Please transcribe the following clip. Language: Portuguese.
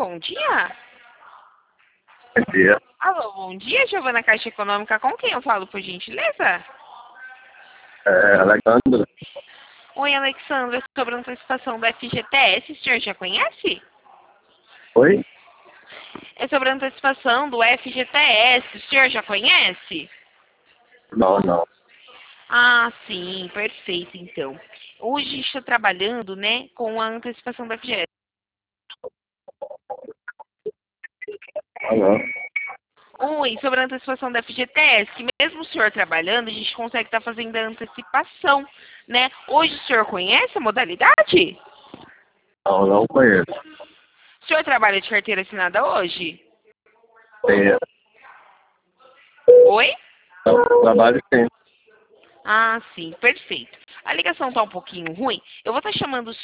bom dia. Bom dia. Alô, bom dia, Giovana Caixa Econômica. Com quem eu falo, por gentileza? Alexandre. Oi, Alexandra, sobre a antecipação do FGTS, o senhor já conhece? Oi? É sobre a antecipação do FGTS, o senhor já conhece? Não. Ah, sim, perfeito, então. Hoje estou trabalhando, né, com a antecipação do FGTS. Alô? Oi, sobre a antecipação da FGTS, que mesmo o senhor trabalhando, a gente consegue estar fazendo a antecipação, né? Hoje o senhor conhece a modalidade? Não conheço. O senhor trabalha de carteira assinada hoje? É, Oi? trabalho sim. Ah, sim, perfeito. A ligação tá um pouquinho ruim. Eu vou estar chamando o